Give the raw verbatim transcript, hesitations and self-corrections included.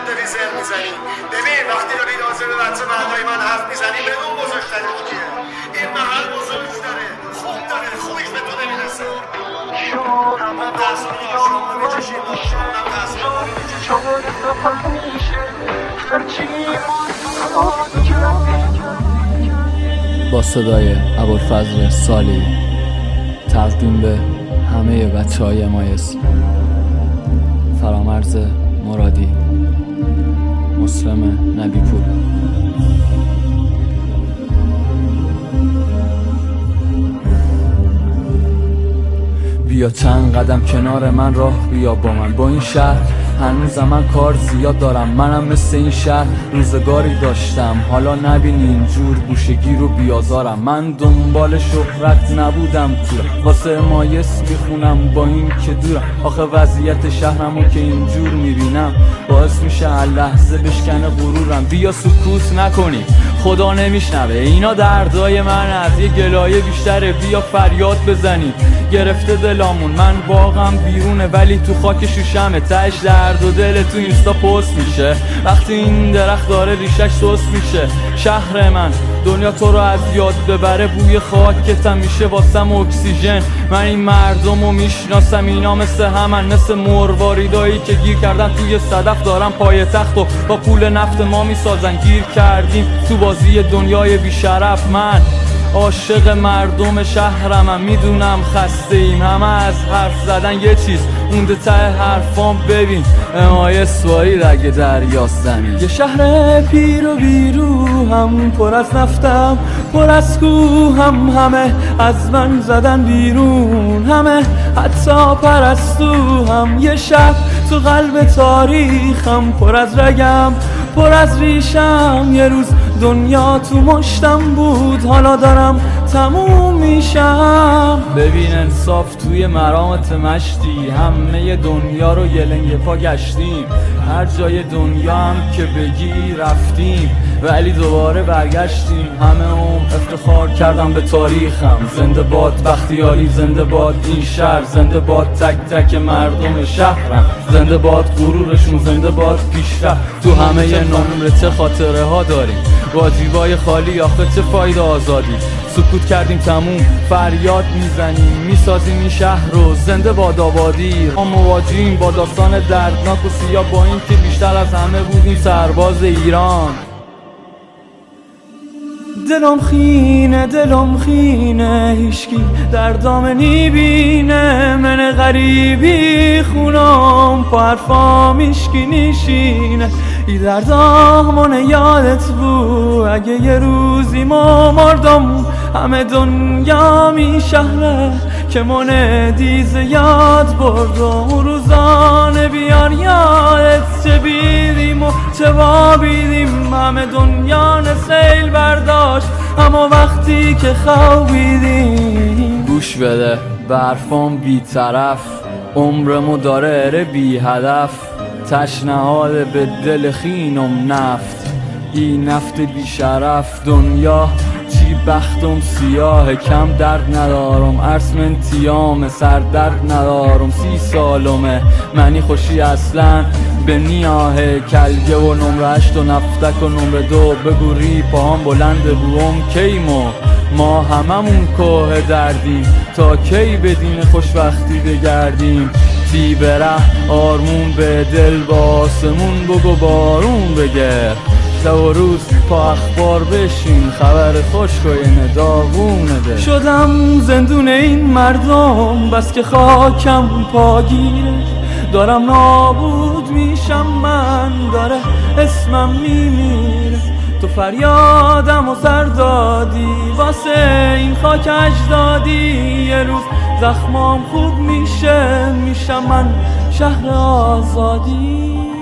داری زر میزنی؟ ببین وقتی داری راجع به بچه مردای من حرف میزنی بدون بزرگترش کیه؟ این محل بزرگ داره، خوب داره، خوبیش به تو نمیرسه. همون دستان آشام رو میکشید آشام هم دستان رو میکشید. با صدای ابوالفضل سالی تقدیم به همه بچه های امایس، فرامرز مرادی، مسلم نبیپور. بیا چند قدم کنار من راه بیا با من، با این شهر هنوز من کار زیاد دارم. منم مثل این شهر روزگاری داشتم، حالا نبینی اینجور گوشگیر و بیازارم. من دنبال شهرت نبودم تو واسه امایس میخونم با این که دورم. آخه وضعیت شهرمو که اینجور میبینم باعث میشه هر لحظه بشکنه غرورم. بیا سکوت نکنی خدا نمیشنوه، اینا دردای من از یه گلایه بیشتره. بیا فریاد بزنی گرفته دلامون، من واقعا بیرونه ولی تو خاک شوشمه. تهش درد و دل تو اینستا پست میشه وقتی این درخت داره ریشش سوس میشه. شهر من دنیا تو رو از یاد ببره، بوی خاکتم میشه واسم اکسیژن. من این مردم رو میشناسم، اینا مثل همن، مثل مرواریدایی که گیر کردن توی صدف دارن پای تخت و با پول نفت ما میسازن. گیر کردیم تو بازی دنیای بیشرف. من عاشق مردم شهرمم، میدونم خسته ایم همه از حرف زدن یه چیز مونده ته حرفام. ببین امایس وایی رگ دریاست زمین، یه شهر پیر و بیرو هم پر از نفتم پر از کوهم. همه از من زدن بیرون، همه حتی پرستو هم. یه شب تو قلب تاریخم پر از رگم پر از ریشم. یه روز دنیا تو مشتم بود، حالا دارم تموم میشم. ببین انصاف توی مرامت مشتی، همه دنیا رو یه لنگ پا گشتیم. هر جای دنیا هم که بگی رفتیم ولی دوباره برگشتیم. همه عمر افتخار کردم به تاریخم. زنده باد بختیاری، زنده باد این شهر، زنده باد تک تک مردم شهرم. زنده باد غرورشون، زنده باد پیشرفت. تو همه نمره چه خاطره ها داریم با جیبای خالی، آخه چه فایده آزادی. سکوت کردیم تموم، فریاد میزنیم میسازیم این شهر رو. زنده باد آبادی. ما مواجهیم با داستان دردناک و سیاه، با این که بیشتر از همه بودیم سرباز ایران. دلم خینه دلم خینه هیشکی دردام نیبینه. من غریبی خونم پا حرفام هیشکی نیشینه. ای دردامونه یادت بود اگه یه روزی ما مردم. همه دنیا می شهره که من دیز یاد بردم. روزانه بیار یادت چه بیدیم و چه وابیدیم. همه دنیا سیل برداشت اما وقتی که خوابیدیم. گوش بده برفام بی طرف، عمرمو داره اره بی هدف. تشنهاده به دل خینم نفت، این نفت بی شرف. دنیا چی بختم سیاه، کم درد ندارم عرص من تیام. سر درد ندارم سی سالمه منی خوشی اصلا به نیاهه. کلگه و نمره هشت و نفتک و نمره دو بگوری پاهم بلند بوم کیمو. ما هممون کوه دردیم تا کی به دین خوشبختی بگردیم. تی بره آرمون به دل با آسمون بگو بارون بگر. شب و روز پا اخبار بشین خبر خوش کوین داغونه ده. شدم زندون این مردم بس که خاکم پاگیره. دارم نابود میشم من، داره اسمم میمیره. تو فریادم و سر دادی واسه این خاک اجدادی. یه روز زخمام خوب میشه میشم من شهر آزادی.